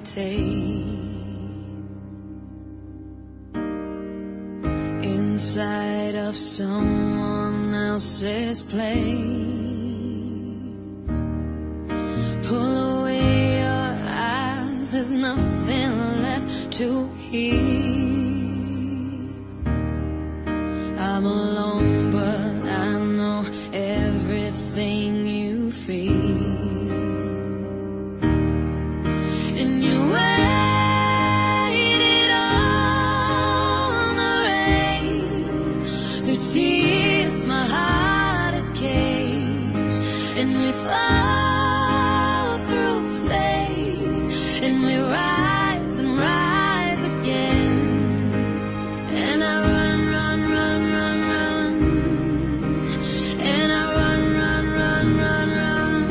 taste inside of someone else's place. Pull away your eyes, there's nothing left to hear. I'm alone, but I know everything you feel. And you waited on the rain. Through tears, my heart is caged. And we fall through fate. And we rise and rise again. And I run, run, run, run, run. And I run, run, run, run, run.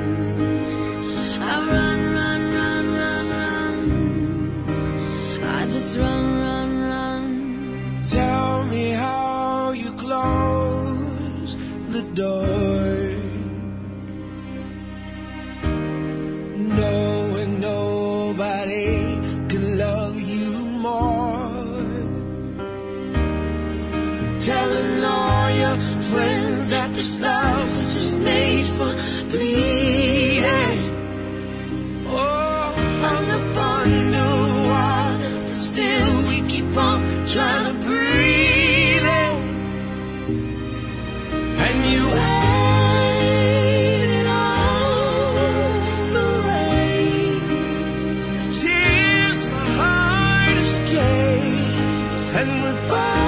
I run, run, run, run, run. I just run, run, run. Tell me how you close the door, knowing nobody can love you more. Telling all your friends that this love was just made for bleeding. Oh, hung up on new water, but still we keep on trying to breathe it. And you waited all the rain. Tears, my heart is caged, and we fall